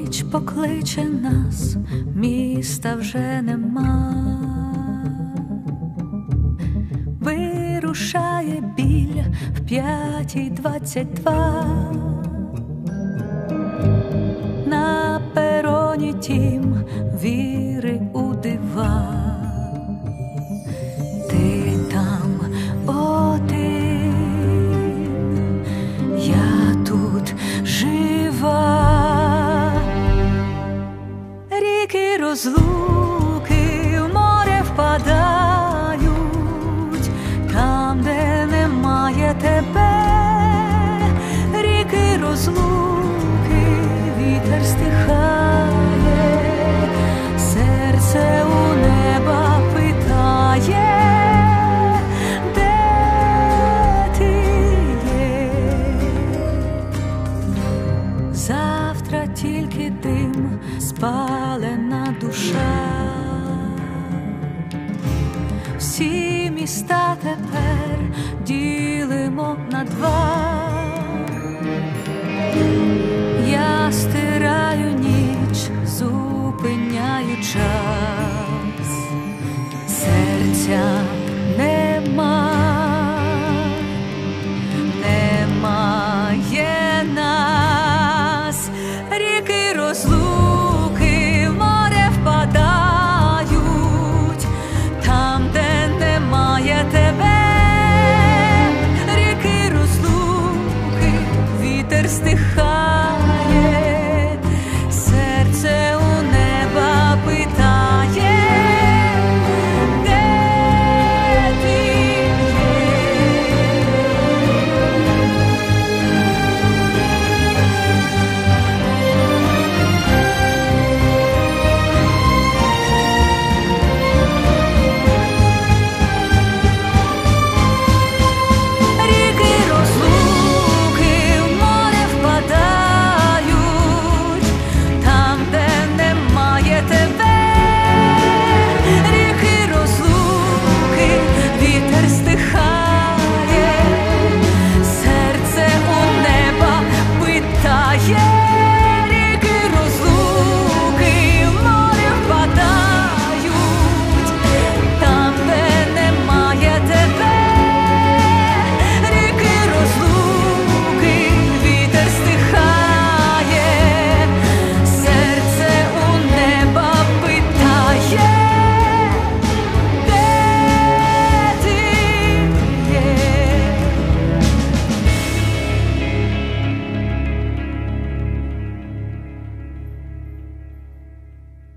ніч покличе нас, міста вже нема. Вирушає біль в 5:22. На пероні тім віри у дива. Ти там один, я тут жива. Ріки розлуки в море впадають, там, де немає тебе. Ріки розлуки, вітер стихає, серце у неба питає, де ти є. Завтра тільки дим, спалена душа. Всі міста тепер ділимо на два.